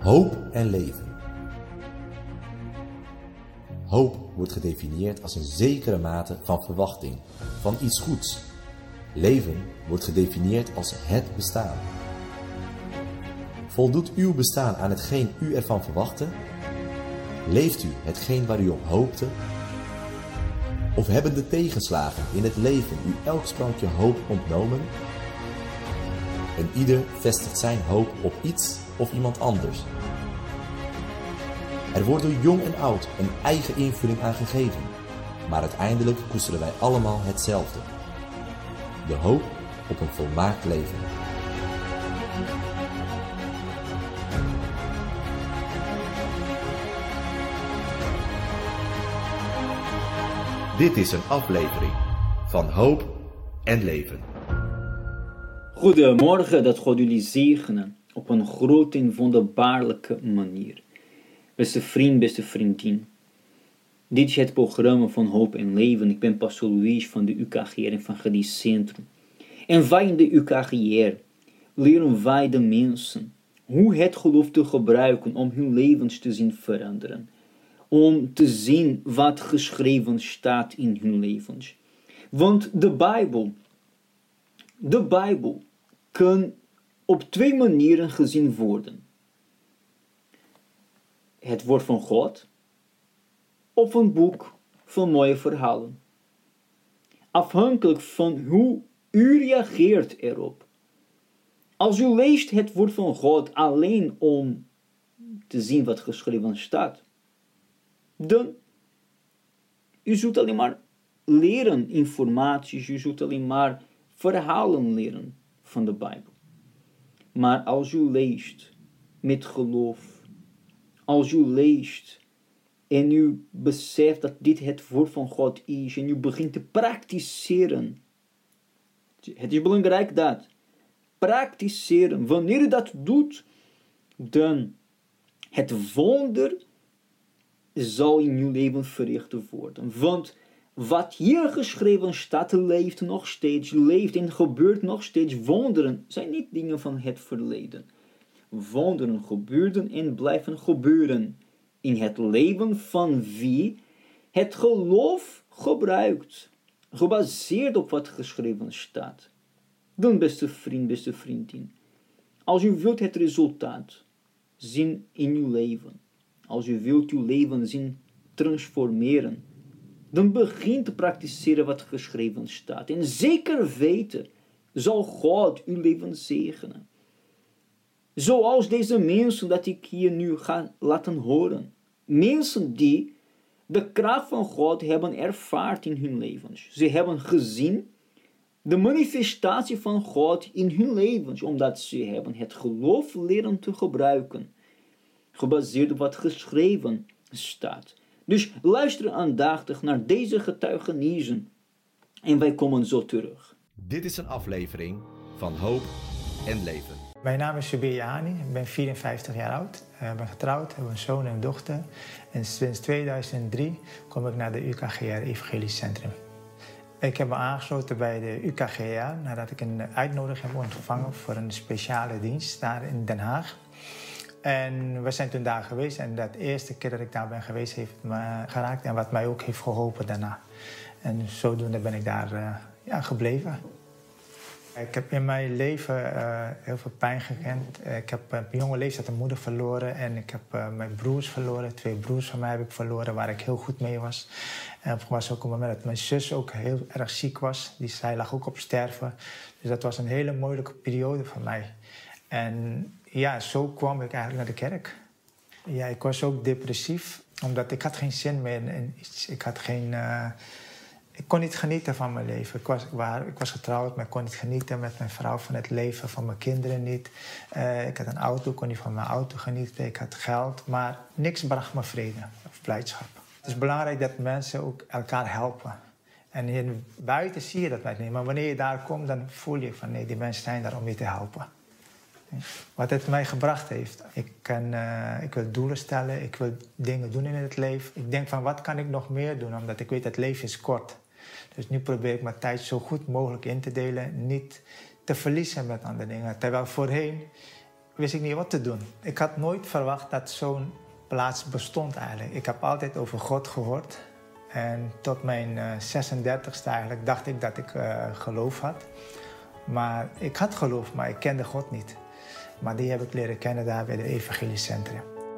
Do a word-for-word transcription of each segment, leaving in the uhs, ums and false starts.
Hoop en leven. Hoop wordt gedefinieerd als een zekere mate van verwachting, van iets goeds. Leven wordt gedefinieerd als het bestaan. Voldoet uw bestaan aan hetgeen u ervan verwachtte? Leeft u hetgeen waar u op hoopte? Of hebben de tegenslagen in het leven u elk sprankje hoop ontnomen? En ieder vestigt zijn hoop op iets of iemand anders. Er wordt door jong en oud een eigen invulling aan gegeven, maar uiteindelijk koesteren wij allemaal hetzelfde. De hoop op een volmaakt leven. Dit is een aflevering van Hoop en Leven. Goedemorgen, dat God jullie zegenen op een grote en wonderbaarlijke manier. Beste vriend, beste vriendin. Dit is het programma van Hoop en Leven. Ik ben Pastor Luis van de U K G R Evangelisch Centrum. En wij in de U K G R leren wij de mensen hoe het geloof te gebruiken om hun levens te zien veranderen. Om te zien wat geschreven staat in hun levens. Want de Bijbel, de Bijbel kan op twee manieren gezien worden. Het woord van God of een boek van mooie verhalen. Afhankelijk van hoe u reageert erop. Als u leest het woord van God alleen om te zien wat geschreven staat, dan u zult alleen maar leren informaties, u zult alleen maar verhalen leren van de Bijbel. Maar als u leest met geloof, als u leest en u beseft dat dit het woord van God is en u begint te praktiseren. Het is belangrijk dat praktiseren, wanneer u dat doet, dan het wonder zal in uw leven verricht worden. Want wat hier geschreven staat, leeft nog steeds, leeft en gebeurt nog steeds. Wonderen zijn niet dingen van het verleden. Wonderen gebeurden en blijven gebeuren in het leven van wie het geloof gebruikt, gebaseerd op wat geschreven staat. Dan, beste vriend, beste vriendin, als u wilt het resultaat zien in uw leven, als u wilt uw leven zien transformeren, dan begin te praktiseren wat geschreven staat. En zeker weten zal God uw leven zegenen. Zoals deze mensen dat ik hier nu ga laten horen. Mensen die de kracht van God hebben ervaard in hun levens. Ze hebben gezien de manifestatie van God in hun levens. Omdat ze hebben het geloof leren te gebruiken. Gebaseerd op wat geschreven staat. Dus luister aandachtig naar deze getuigenissen. En wij komen zo terug. Dit is een aflevering van Hoop en Leven. Mijn naam is Subir Jahani, ik ben vierenvijftig jaar oud. Ik ben getrouwd, heb een zoon en een dochter. En sinds tweeduizend drie kom ik naar de U K G R Evangelisch Centrum. Ik heb me aangesloten bij de U K G R nadat ik een uitnodiging heb ontvangen voor een speciale dienst daar in Den Haag. En we zijn toen daar geweest en dat eerste keer dat ik daar ben geweest heeft me geraakt en wat mij ook heeft geholpen daarna. En zodoende ben ik daar uh, ja, gebleven. Ik heb in mijn leven uh, heel veel pijn gekend. Ik heb op een jonge leeftijd een moeder verloren en ik heb uh, mijn broers verloren. Twee broers van mij heb ik verloren waar ik heel goed mee was. En het was ook op het moment dat mijn zus ook heel erg ziek was. Die, zij lag ook op sterven. Dus dat was een hele moeilijke periode voor mij. En ja, zo kwam ik eigenlijk naar de kerk. Ja, ik was ook depressief, omdat ik had geen zin meer in iets. Ik had geen... Uh, ik kon niet genieten van mijn leven. Ik was, waar, ik was getrouwd, maar ik kon niet genieten met mijn vrouw van het leven, van mijn kinderen niet. Uh, ik had een auto, ik kon niet van mijn auto genieten. Ik had geld, maar niks bracht me vrede of blijdschap. Het is belangrijk dat mensen ook elkaar helpen. En hier buiten zie je dat niet, maar wanneer je daar komt, dan voel je van nee, die mensen zijn daar om je te helpen. Wat het mij gebracht heeft. Ik, kan, uh, ik wil doelen stellen, ik wil dingen doen in het leven. Ik denk van wat kan ik nog meer doen, omdat ik weet dat het leven is kort. Dus nu probeer ik mijn tijd zo goed mogelijk in te delen. Niet te verliezen met andere dingen. Terwijl voorheen wist ik niet wat te doen. Ik had nooit verwacht dat zo'n plaats bestond eigenlijk. Ik heb altijd over God gehoord. En tot mijn uh, zesendertigste eigenlijk dacht ik dat ik uh, geloof had. Maar ik had geloof, maar ik kende God niet. Maar die heb ik leren kennen daar bij het Evangelisch Centrum.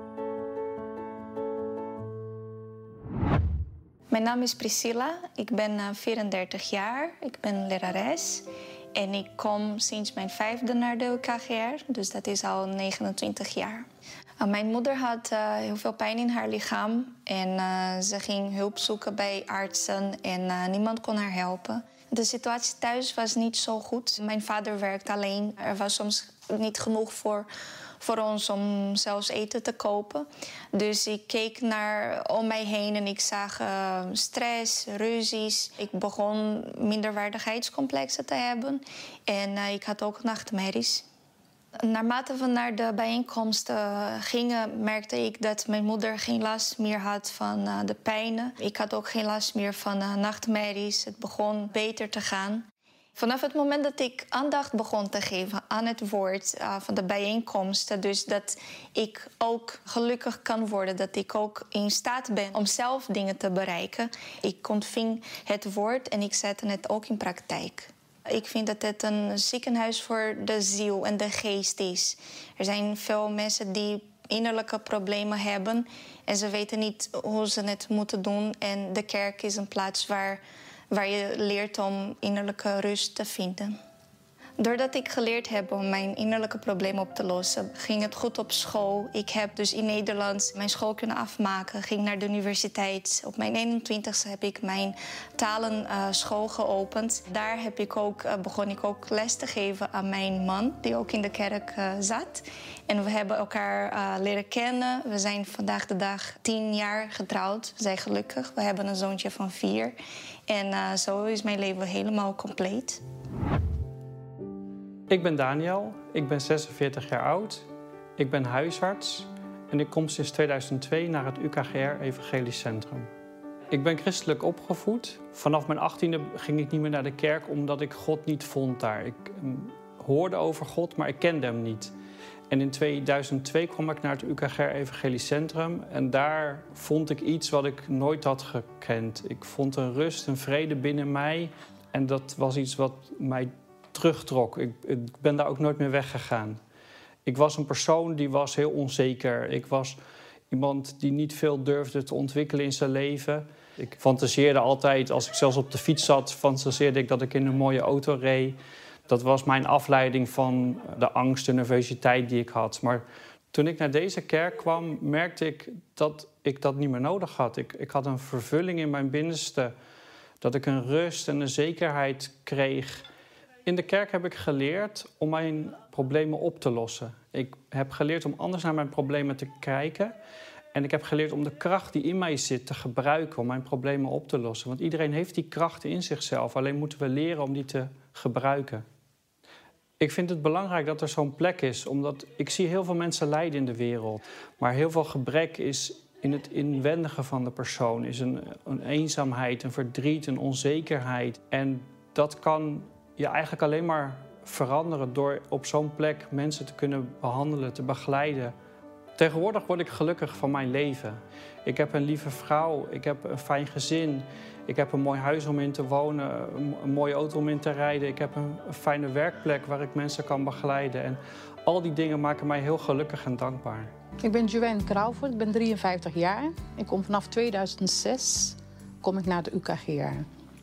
Mijn naam is Priscilla, ik ben uh, vierendertig jaar, ik ben lerares. En ik kom sinds mijn vijfde naar de U K G R, dus dat is al negenentwintig jaar. Uh, mijn moeder had uh, heel veel pijn in haar lichaam. En uh, ze ging hulp zoeken bij artsen en uh, niemand kon haar helpen. De situatie thuis was niet zo goed. Mijn vader werkte alleen. Er was soms niet genoeg voor, voor ons om zelfs eten te kopen. Dus ik keek naar om mij heen en ik zag uh, stress, ruzies. Ik begon minderwaardigheidscomplexen te hebben. En uh, ik had ook nachtmerries. Naarmate we naar de bijeenkomsten gingen, merkte ik dat mijn moeder geen last meer had van uh, de pijnen. Ik had ook geen last meer van uh, nachtmerries. Het begon beter te gaan. Vanaf het moment dat ik aandacht begon te geven aan het woord uh, van de bijeenkomsten, dus dat ik ook gelukkig kan worden, dat ik ook in staat ben om zelf dingen te bereiken. Ik ontving het woord en ik zette het ook in praktijk. Ik vind dat het een ziekenhuis voor de ziel en de geest is. Er zijn veel mensen die innerlijke problemen hebben en ze weten niet hoe ze het moeten doen. En de kerk is een plaats waar, waar je leert om innerlijke rust te vinden. Doordat ik geleerd heb om mijn innerlijke problemen op te lossen, ging het goed op school. Ik heb dus in Nederland mijn school kunnen afmaken, ging naar de universiteit. Op mijn eenentwintigste heb ik mijn talenschool geopend. Daar heb ik ook, uh, begon ik ook les te geven aan mijn man, die ook in de kerk uh, zat. En we hebben elkaar uh, leren kennen. We zijn vandaag de dag tien jaar getrouwd. We zijn gelukkig. We hebben een zoontje van vier. En uh, zo is mijn leven helemaal compleet. Ik ben Daniel, ik ben zesenveertig jaar oud, ik ben huisarts en ik kom sinds tweeduizend twee naar het U K G R Evangelisch Centrum. Ik ben christelijk opgevoed. Vanaf mijn achttiende ging ik niet meer naar de kerk omdat ik God niet vond daar. Ik um, hoorde over God, maar ik kende hem niet. En in tweeduizend twee kwam ik naar het U K G R Evangelisch Centrum en daar vond ik iets wat ik nooit had gekend. Ik vond een rust, een vrede binnen mij en dat was iets wat mij terugtrok. Ik, ik ben daar ook nooit meer weggegaan. Ik was een persoon die was heel onzeker. Ik was iemand die niet veel durfde te ontwikkelen in zijn leven. Ik fantaseerde altijd, als ik zelfs op de fiets zat, fantaseerde ik dat ik in een mooie auto reed. Dat was mijn afleiding van de angst en nervositeit die ik had. Maar toen ik naar deze kerk kwam, merkte ik dat ik dat niet meer nodig had. Ik, ik had een vervulling in mijn binnenste. Dat ik een rust en een zekerheid kreeg. In de kerk heb ik geleerd om mijn problemen op te lossen. Ik heb geleerd om anders naar mijn problemen te kijken. En ik heb geleerd om de kracht die in mij zit te gebruiken om mijn problemen op te lossen. Want iedereen heeft die krachten in zichzelf. Alleen moeten we leren om die te gebruiken. Ik vind het belangrijk dat er zo'n plek is. Omdat ik zie heel veel mensen lijden in de wereld. Maar heel veel gebrek is in het inwendige van de persoon. Is een, een eenzaamheid, een verdriet, een onzekerheid. En dat kan je eigenlijk alleen maar veranderen door op zo'n plek mensen te kunnen behandelen, te begeleiden. Tegenwoordig word ik gelukkig van mijn leven. Ik heb een lieve vrouw, ik heb een fijn gezin, ik heb een mooi huis om in te wonen, een mooie auto om in te rijden. Ik heb een, een fijne werkplek waar ik mensen kan begeleiden. En al die dingen maken mij heel gelukkig en dankbaar. Ik ben Joanne Crawford, ik ben drieënvijftig jaar. Ik kom vanaf tweeduizend zes kom ik naar de U K G R.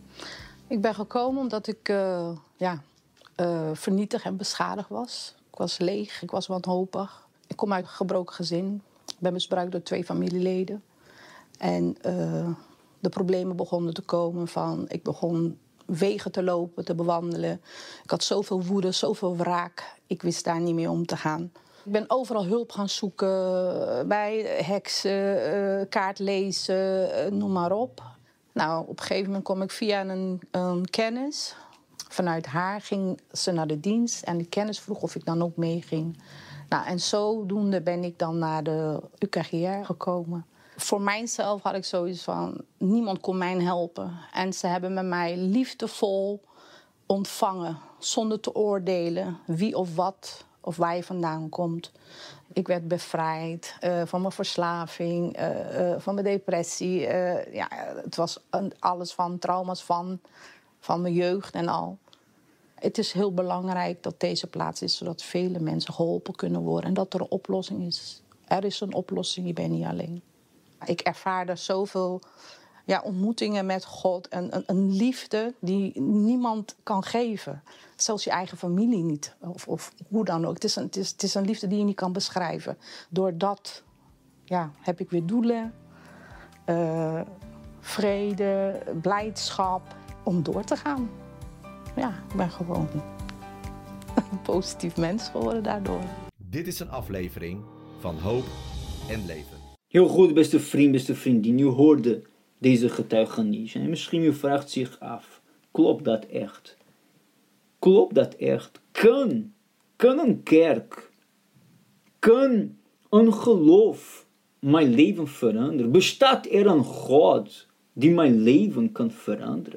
Ik ben gekomen omdat ik uh, ja, uh, vernietigd en beschadigd was. Ik was leeg, ik was wanhopig. Ik kom uit een gebroken gezin. Ik ben misbruikt door twee familieleden. En uh, de problemen begonnen te komen van... Ik begon wegen te lopen, te bewandelen. Ik had zoveel woede, zoveel wraak. Ik wist daar niet meer om te gaan. Ik ben overal hulp gaan zoeken. Bij heksen, uh, kaartlezen, uh, noem maar op. Nou, op een gegeven moment kom ik via een, een kennis. Vanuit haar ging ze naar de dienst. En die kennis vroeg of ik dan ook meeging. Nou, en zodoende ben ik dan naar de U K G R gekomen. Voor mijzelf had ik zoiets van, niemand kon mij helpen. En ze hebben met mij liefdevol ontvangen, zonder te oordelen wie of wat of waar je vandaan komt. Ik werd bevrijd uh, van mijn verslaving, uh, uh, van mijn depressie. Uh, ja, het was een, alles van trauma's van, van mijn jeugd en al. Het is heel belangrijk dat deze plaats is, zodat vele mensen geholpen kunnen worden. En dat er een oplossing is. Er is een oplossing, je bent niet alleen. Ik ervaarde zoveel ja, ontmoetingen met God. En een, een liefde die niemand kan geven. Zelfs je eigen familie niet. Of, of hoe dan ook. Het is, een, het, is, het is een liefde die je niet kan beschrijven. Door dat ja, heb ik weer doelen. Uh, vrede, blijdschap. Om door te gaan. Ja, ik ben gewoon een positief mens geworden daardoor. Dit is een aflevering van Hoop en Leven. Heel goed, beste vriend, beste vriendin. U hoorde deze getuigenis. En misschien u vraagt zich af, klopt dat echt? Klopt dat echt? Kan, kan een kerk, kan een geloof mijn leven veranderen? Bestaat er een God die mijn leven kan veranderen?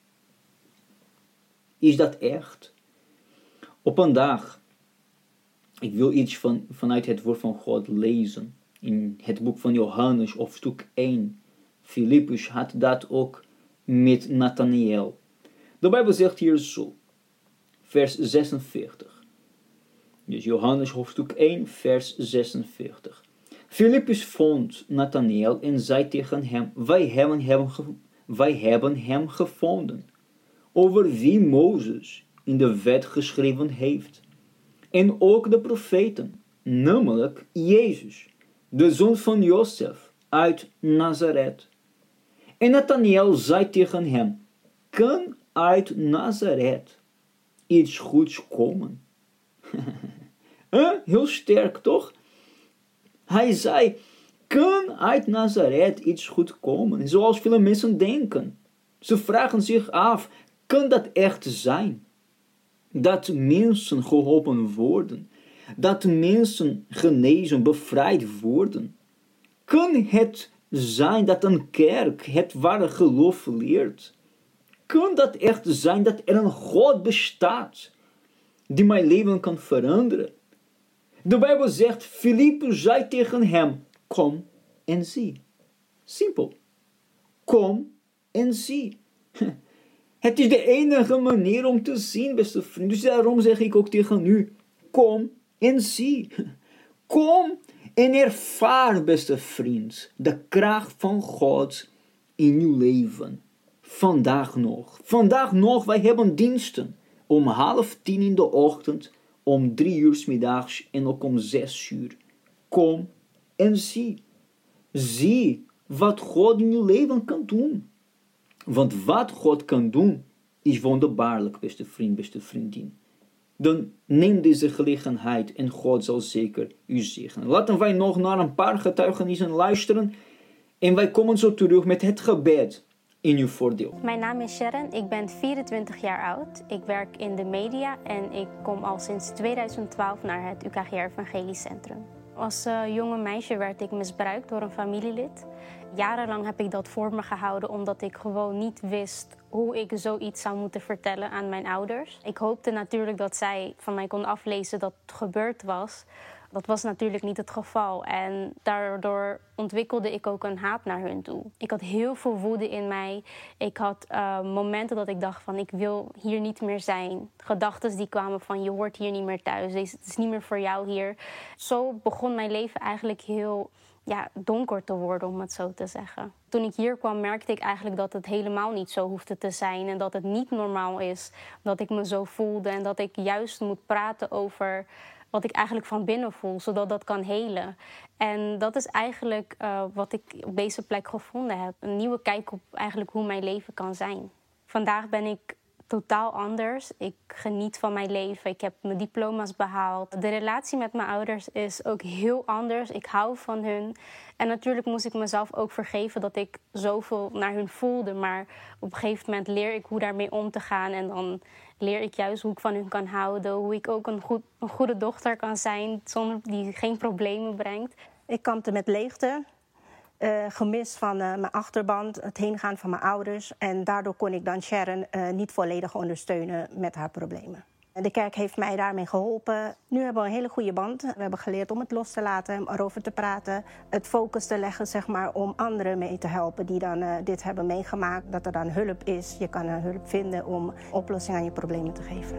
Is dat echt? Op een dag, ik wil iets van, vanuit het woord van God lezen. In het boek van Johannes, hoofdstuk één. Filippus had dat ook met Nathanael. De Bijbel zegt hier zo, vers zesenveertig. Dus Johannes hoofdstuk één, vers zesenveertig. Filippus vond Nathanael en zei tegen hem, wij hebben hem, wij hebben hem gevonden, over wie Mozes in de wet geschreven heeft. En ook de profeten, namelijk Jezus, de zoon van Jozef uit Nazareth. En Nathanael zei tegen hem, kan uit Nazareth iets goeds komen? huh? Heel sterk, toch? Hij zei, kan uit Nazareth iets goed komen? Zoals veel mensen denken. Ze vragen zich af, kan dat echt zijn? Dat mensen geholpen worden. Dat mensen genezen, bevrijd worden. Kan het zijn dat een kerk het ware geloof leert? Kan dat echt zijn dat er een God bestaat die mijn leven kan veranderen? De Bijbel zegt, Filippus zei tegen hem, kom en zie. Simpel. Kom en zie. Het is de enige manier om te zien, beste vriend. Dus daarom zeg ik ook tegen u, kom en zie. Kom en ervaar, beste vriend, de kracht van God in uw leven. Vandaag nog. Vandaag nog, wij hebben diensten. Om half tien in de ochtend, om drie uur 's middags en ook om zes uur. Kom en zie. Zie wat God in uw leven kan doen. Want wat God kan doen, is wonderbaarlijk, beste vriend, beste vriendin. Dan neem deze gelegenheid en God zal zeker u zegenen. Laten wij nog naar een paar getuigenissen luisteren. En wij komen zo terug met het gebed in uw voordeel. Mijn naam is Sharon, ik ben vierentwintig jaar oud. Ik werk in de media en ik kom al sinds tweeduizend twaalf naar het U K G R Evangelisch Centrum. Als uh, jonge meisje werd ik misbruikt door een familielid. Jarenlang heb ik dat voor me gehouden omdat ik gewoon niet wist hoe ik zoiets zou moeten vertellen aan mijn ouders. Ik hoopte natuurlijk dat zij van mij kon aflezen dat het gebeurd was. Dat was natuurlijk niet het geval en daardoor ontwikkelde ik ook een haat naar hun toe. Ik had heel veel woede in mij. Ik had uh, momenten dat ik dacht van ik wil hier niet meer zijn. Gedachten die kwamen van je hoort hier niet meer thuis. Het is niet meer voor jou hier. Zo begon mijn leven eigenlijk heel ja, donker te worden, om het zo te zeggen. Toen ik hier kwam merkte ik eigenlijk dat het helemaal niet zo hoefde te zijn. En dat het niet normaal is dat ik me zo voelde. En dat ik juist moet praten over wat ik eigenlijk van binnen voel, zodat dat kan helen. En dat is eigenlijk uh, wat ik op deze plek gevonden heb. Een nieuwe kijk op eigenlijk hoe mijn leven kan zijn. Vandaag ben ik totaal anders. Ik geniet van mijn leven. Ik heb mijn diploma's behaald. De relatie met mijn ouders is ook heel anders. Ik hou van hun. En natuurlijk moest ik mezelf ook vergeven dat ik zoveel naar hun voelde. Maar op een gegeven moment leer ik hoe daarmee om te gaan. En dan leer ik juist hoe ik van hun kan houden. Hoe ik ook een, goed, een goede dochter kan zijn zonder die geen problemen brengt. Ik kampte met leegte. Uh, gemis van uh, mijn achterband, het heengaan van mijn ouders. En daardoor kon ik dan Sharon uh, niet volledig ondersteunen met haar problemen. De kerk heeft mij daarmee geholpen. Nu hebben we een hele goede band. We hebben geleerd om het los te laten, erover te praten. Het focus te leggen, zeg maar, om anderen mee te helpen die dan uh, dit hebben meegemaakt. Dat er dan hulp is. Je kan uh, hulp vinden om oplossing aan je problemen te geven.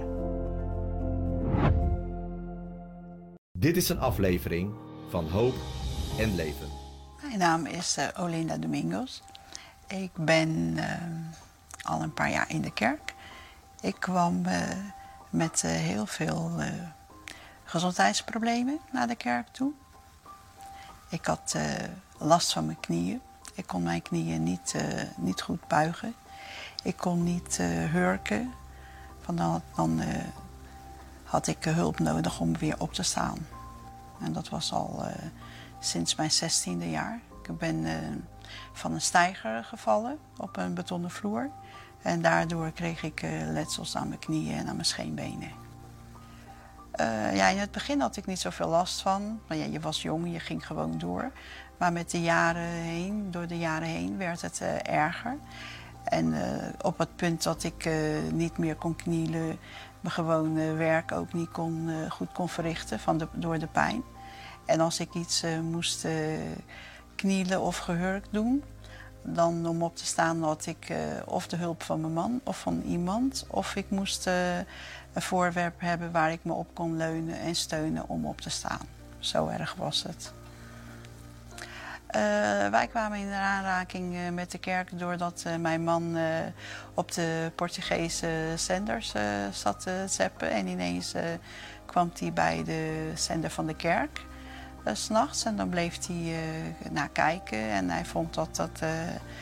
Dit is een aflevering van Hoop en Leven. Mijn naam is uh, Olinda Domingos. Ik ben uh, al een paar jaar in de kerk. Ik kwam uh, met uh, heel veel uh, gezondheidsproblemen naar de kerk toe. Ik had uh, last van mijn knieën. Ik kon mijn knieën niet, uh, niet goed buigen. Ik kon niet uh, hurken. Van dan dan uh, had ik uh, hulp nodig om weer op te staan. En dat was al uh, sinds mijn zestiende jaar. Ik ben uh, van een steiger gevallen op een betonnen vloer. En daardoor kreeg ik uh, letsels aan mijn knieën en aan mijn scheenbenen. Uh, ja, in het begin had ik niet zoveel last van. Maar ja, je was jong, je ging gewoon door. Maar met de jaren heen, door de jaren heen werd het uh, erger. En uh, op het punt dat ik uh, niet meer kon knielen, mijn gewone werk ook niet kon, uh, goed kon verrichten van de, door de pijn. En als ik iets uh, moest uh, knielen of gehurkt doen, dan om op te staan had ik uh, of de hulp van mijn man of van iemand. Of ik moest uh, een voorwerp hebben waar ik me op kon leunen en steunen om op te staan. Zo erg was het. Uh, wij kwamen in aanraking uh, met de kerk doordat uh, mijn man uh, op de Portugese zenders uh, zat te zappen. En ineens uh, kwam hij bij de zender van de kerk. Uh, 's nachts en dan bleef hij uh, naar kijken en hij vond dat dat uh,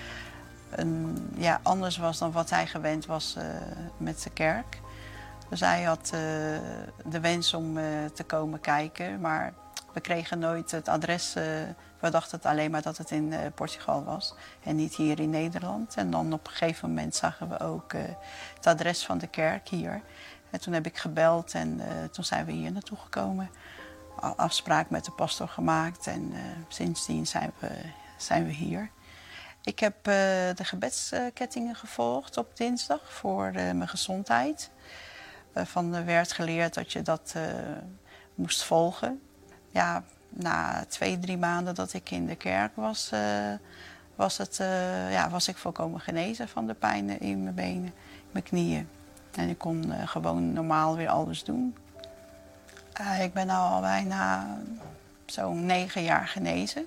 een, ja, anders was dan wat hij gewend was uh, met de kerk. Dus hij had uh, de wens om uh, te komen kijken, maar we kregen nooit het adres. Uh, we dachten het alleen maar dat het in uh, Portugal was en niet hier in Nederland. En dan op een gegeven moment zagen we ook uh, het adres van de kerk hier. En toen heb ik gebeld en uh, toen zijn we hier naartoe gekomen. Afspraak met de pastor gemaakt en uh, sindsdien zijn we, zijn we hier. Ik heb uh, de gebedskettingen gevolgd op dinsdag voor uh, mijn gezondheid. Uh, van er werd geleerd dat je dat uh, moest volgen. Ja, na twee, drie maanden dat ik in de kerk was, uh, was, het, uh, ja, was ik volkomen genezen van de pijn in mijn benen, mijn knieën. En ik kon uh, gewoon normaal weer alles doen. Uh, ik ben nu al bijna zo'n negen jaar genezen.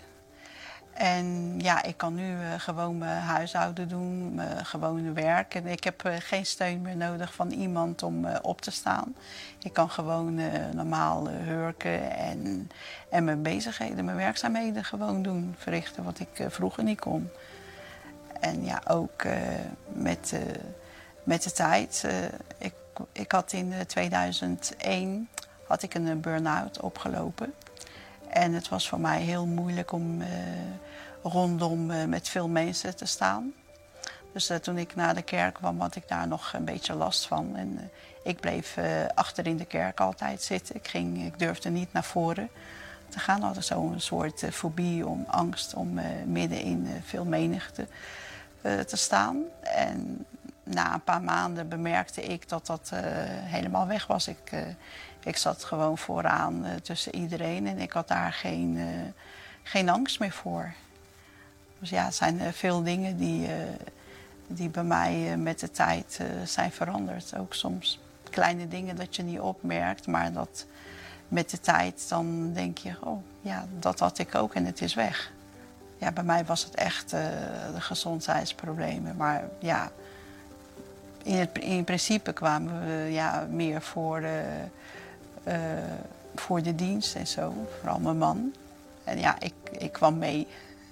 En ja, ik kan nu uh, gewoon mijn huishouden doen, mijn gewone werk. En ik heb uh, geen steun meer nodig van iemand om uh, op te staan. Ik kan gewoon uh, normaal uh, hurken en, en mijn bezigheden, mijn werkzaamheden gewoon doen. Verrichten wat ik uh, vroeger niet kon. En ja, ook uh, met, uh, met de tijd. Uh, ik, ik had in uh, tweeduizend één had ik een burn-out opgelopen. En het was voor mij heel moeilijk om uh, rondom uh, met veel mensen te staan. Dus uh, toen ik naar de kerk kwam, had ik daar nog een beetje last van. En uh, ik bleef uh, achter in de kerk altijd zitten. Ik, ging, ik durfde niet naar voren te gaan. Ik had zo'n soort uh, fobie, om angst om uh, midden in uh, veel menigte uh, te staan. En na een paar maanden bemerkte ik dat dat uh, helemaal weg was. Ik, uh, ik zat gewoon vooraan uh, tussen iedereen en ik had daar geen, uh, geen angst meer voor. Dus ja, het zijn uh, veel dingen die, uh, die bij mij uh, met de tijd uh, zijn veranderd. Ook soms kleine dingen dat je niet opmerkt, maar dat met de tijd dan denk je, oh ja, dat had ik ook en het is weg. Ja, bij mij was het echt uh, de gezondheidsproblemen, maar ja, in, het, in principe kwamen we ja, meer voor, uh, uh, voor de dienst en zo, vooral mijn man. En ja, ik, ik kwam mee.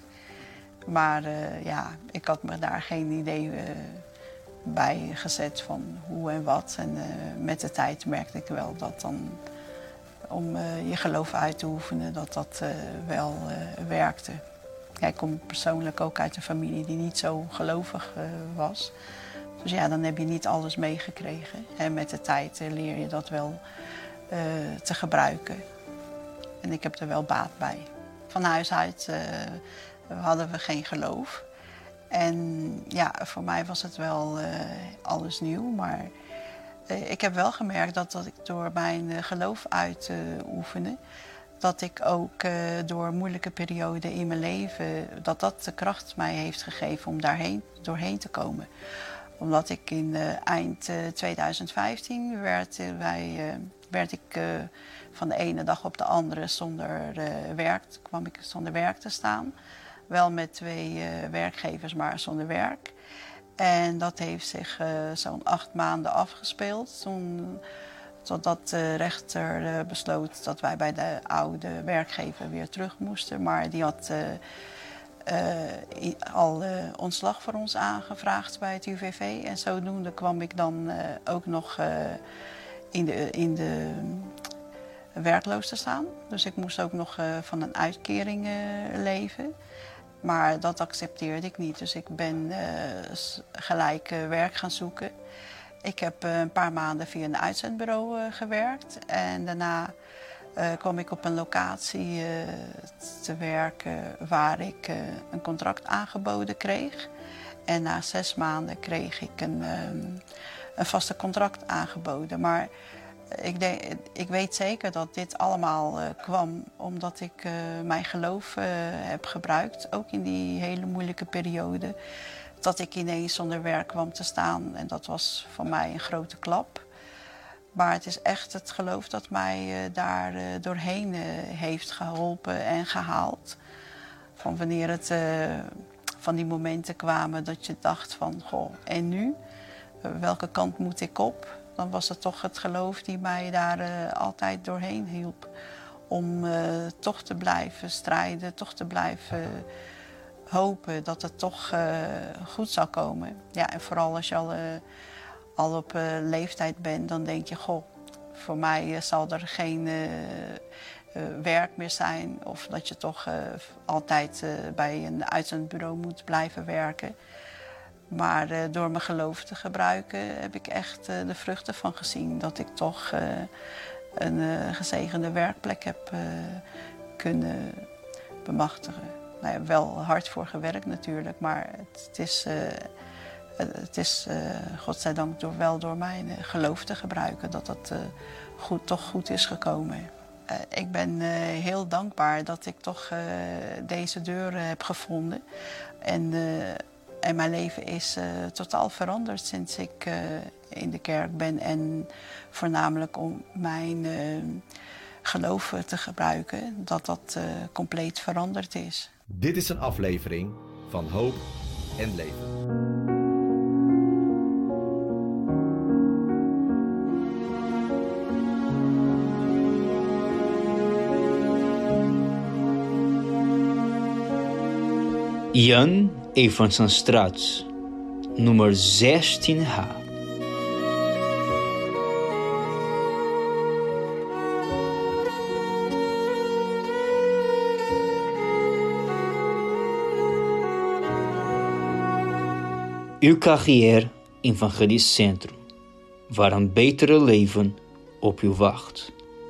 Maar uh, ja, ik had me daar geen idee uh, bij gezet van hoe en wat. En uh, met de tijd merkte ik wel dat dan, om uh, je geloof uit te oefenen, dat dat uh, wel uh, werkte. Ja, ik kom persoonlijk ook uit een familie die niet zo gelovig uh, was. Dus ja, dan heb je niet alles meegekregen. En met de tijd uh, leer je dat wel uh, te gebruiken. En ik heb er wel baat bij. Van huis uit uh, hadden we geen geloof. En ja, voor mij was het wel uh, alles nieuw. Maar Ik heb wel gemerkt dat, dat ik door mijn geloof uit te oefenen, dat ik ook uh, door moeilijke perioden in mijn leven, dat dat de kracht mij heeft gegeven om daarheen, doorheen te komen. Omdat ik in uh, eind uh, twintig vijftien werd, uh, wij, uh, werd ik uh, van de ene dag op de andere zonder uh, werk, kwam ik zonder werk te staan. Wel met twee uh, werkgevers, maar zonder werk. En dat heeft zich uh, zo'n acht maanden afgespeeld. Toen, totdat de rechter uh, besloot dat wij bij de oude werkgever weer terug moesten. Maar die had uh, uh, al uh, ontslag voor ons aangevraagd bij het U W V. En zodoende kwam ik dan uh, ook nog uh, in de, in de werkloos te staan. Dus ik moest ook nog uh, van een uitkering uh, leven. Maar dat accepteerde ik niet, dus ik ben uh, gelijk uh, werk gaan zoeken. Ik heb uh, een paar maanden via een uitzendbureau uh, gewerkt. En daarna uh, kwam ik op een locatie uh, te werken waar ik uh, een contract aangeboden kreeg. En na zes maanden kreeg ik een, um, een vaste contract aangeboden. Maar Ik, denk, ik weet zeker dat dit allemaal uh, kwam omdat ik uh, mijn geloof uh, heb gebruikt. Ook in die hele moeilijke periode. Dat ik ineens zonder werk kwam te staan. En dat was voor mij een grote klap. Maar het is echt het geloof dat mij uh, daar uh, doorheen uh, heeft geholpen en gehaald. Van wanneer het uh, van die momenten kwamen dat je dacht van, goh, en nu? Uh, welke kant moet ik op? Dan was het toch het geloof die mij daar uh, altijd doorheen hielp. Om uh, toch te blijven strijden, toch te blijven uh, hopen dat het toch uh, goed zou komen. Ja, en vooral als je al, uh, al op uh, leeftijd bent, dan denk je, goh, voor mij uh, zal er geen uh, uh, werk meer zijn. Of dat je toch uh, altijd uh, bij een uitzendbureau moet blijven werken. Maar uh, door mijn geloof te gebruiken heb ik echt uh, de vruchten van gezien. Dat ik toch uh, een uh, gezegende werkplek heb uh, kunnen bemachtigen. Nou ja, wel hard voor gewerkt natuurlijk, maar het, het is, uh, het is uh, godzijdank door, wel door mijn uh, geloof te gebruiken dat dat uh, goed, toch goed is gekomen. Uh, ik ben uh, heel dankbaar dat ik toch uh, deze deuren heb gevonden. En, uh, En mijn leven is uh, totaal veranderd sinds ik uh, in de kerk ben. En voornamelijk om mijn uh, geloof te gebruiken, dat dat uh, compleet veranderd is. Dit is een aflevering van Hoop en Leven. Jan Evansenstraat, nummer zestien H. U K G R Evangelisch Centrum, waar een betere leven op u wacht.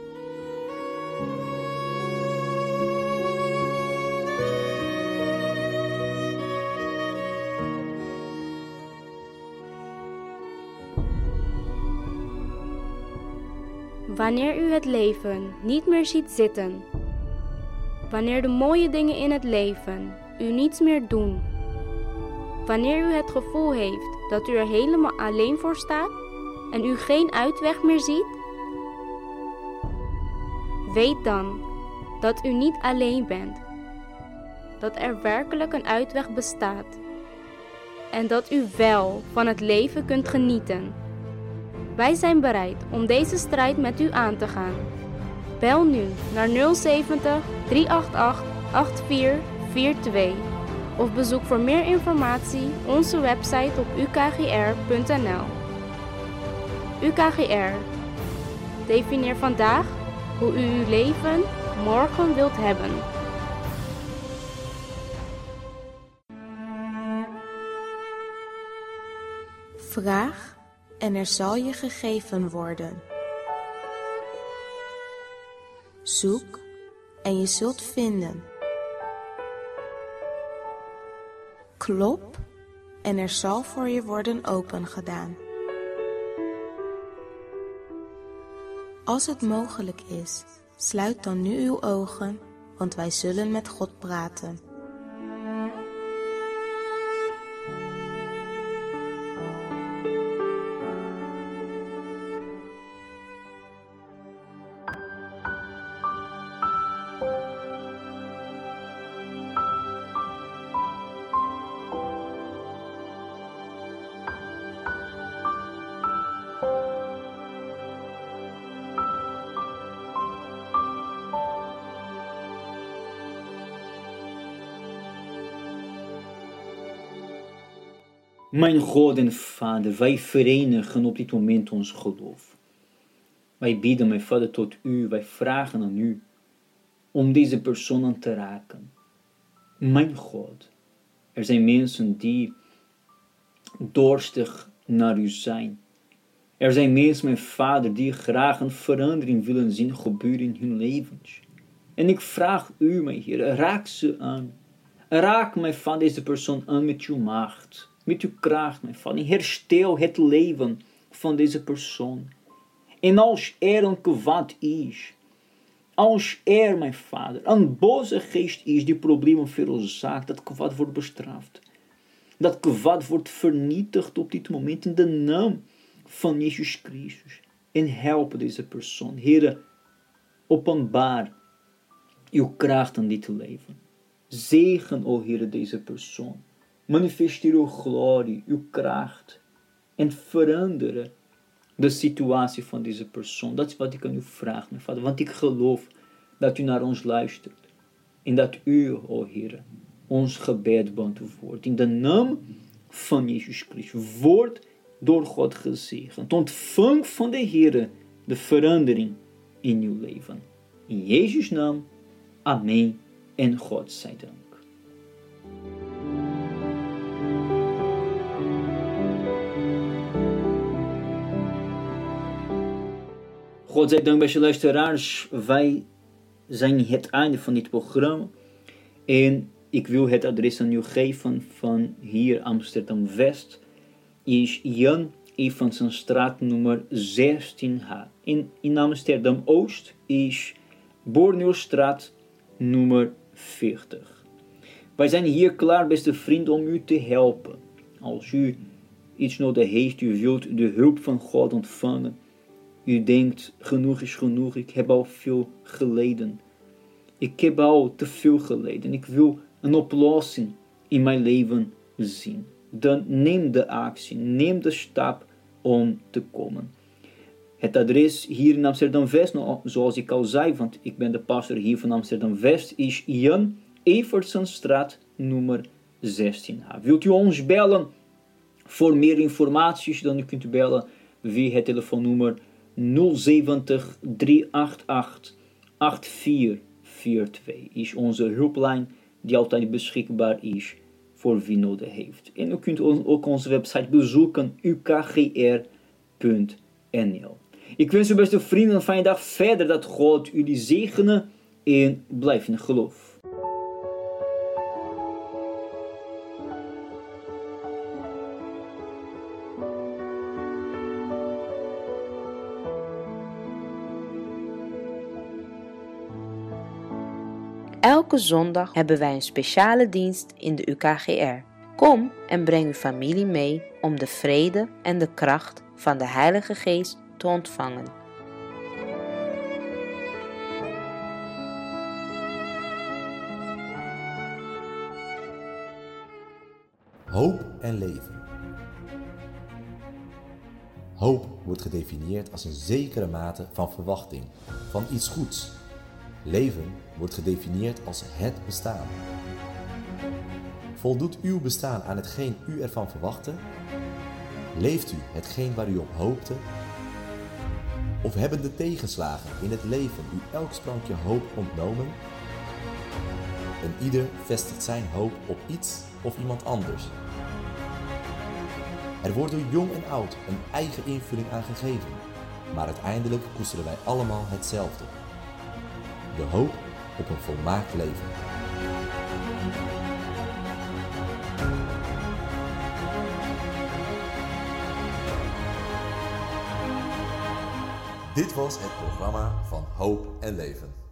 Wanneer u het leven niet meer ziet zitten, wanneer de mooie dingen in het leven u niets meer doen, wanneer u het gevoel heeft dat u er helemaal alleen voor staat en u geen uitweg meer ziet, weet dan dat u niet alleen bent, dat er werkelijk een uitweg bestaat en dat u wel van het leven kunt genieten. Wij zijn bereid om deze strijd met u aan te gaan. Bel nu naar nul zeventig, drie acht acht, acht vier vier twee of bezoek voor meer informatie onze website op u k g r punt n l. U K G R. Definieer vandaag hoe u uw leven morgen wilt hebben. Vraag en er zal je gegeven worden. Zoek en je zult vinden. Klop en er zal voor je worden opengedaan. Als het mogelijk is, sluit dan nu uw ogen, want wij zullen met God praten. Mijn God en Vader, wij verenigen op dit moment ons geloof. Wij bidden, mijn Vader, tot u, wij vragen aan u om deze personen te raken. Mijn God, er zijn mensen die dorstig naar u zijn. Er zijn mensen, mijn Vader, die graag een verandering willen zien gebeuren in hun levens. En ik vraag u, mijn Heer, raak ze aan. Raak, mijn Vader, deze persoon aan met uw macht. Met uw kracht, mijn Vader. Herstel het leven van deze persoon. En als er een kwaad is, als er, mijn Vader, een boze geest is die problemen veroorzaakt, dat kwaad wordt bestraft. Dat kwaad wordt vernietigd op dit moment in de naam van Jezus Christus. En help deze persoon. Heere, openbaar uw kracht aan dit leven. Zegen, o Heere, deze persoon. Manifesteer uw glorie, uw kracht. En veranderen de situatie van deze persoon. Dat is wat ik aan u vraag, mijn Vader. Want ik geloof dat u naar ons luistert. En dat u, o Heere, ons gebed beantwoordt. In de naam van Jezus Christus. Word door God gezegend. Ontvang van de Heere de verandering in uw leven. In Jezus' naam. Amen. En God zij dank. God zij dank, beste luisteraars. Wij zijn het einde van dit programma. En ik wil het adres aan u geven van hier Amsterdam-West. Is Jan Evansenstraat nummer zestien H. In, in Amsterdam-Oost is Borneelstraat nummer veertig. Wij zijn hier klaar, beste vrienden, om u te helpen. Als u iets nodig heeft, u wilt de hulp van God ontvangen. U denkt, genoeg is genoeg, ik heb al veel geleden. Ik heb al te veel geleden. Ik wil een oplossing in mijn leven zien. Dan neem de actie, neem de stap om te komen. Het adres hier in Amsterdam-West, zoals ik al zei, want ik ben de pastor hier van Amsterdam-West, is Jan Eversenstraat nummer zestien H. Wilt u ons bellen voor meer informaties, dan kunt u bellen via het telefoonnummer nul zeventig, drie acht acht, acht vier vier twee. Is onze hulplijn die altijd beschikbaar is voor wie nodig heeft. En u kunt ook onze website bezoeken, u k g r punt n l. Ik wens u, beste vrienden, een fijne dag verder, dat God jullie zegenen en blijf in geloof. Elke zondag hebben wij een speciale dienst in de U K G R. Kom en breng uw familie mee om de vrede en de kracht van de Heilige Geest te ontvangen. Hoop en leven. Hoop wordt gedefinieerd als een zekere mate van verwachting, van iets goeds. Leven wordt gedefinieerd als het bestaan. Voldoet uw bestaan aan hetgeen u ervan verwachtte? Leeft u hetgeen waar u op hoopte? Of hebben de tegenslagen in het leven u elk sprankje hoop ontnomen? En ieder vestigt zijn hoop op iets of iemand anders. Er wordt door jong en oud een eigen invulling aan gegeven, maar uiteindelijk koesteren wij allemaal hetzelfde. De hoop op een volmaakt leven. Dit was het programma van Hoop en Leven.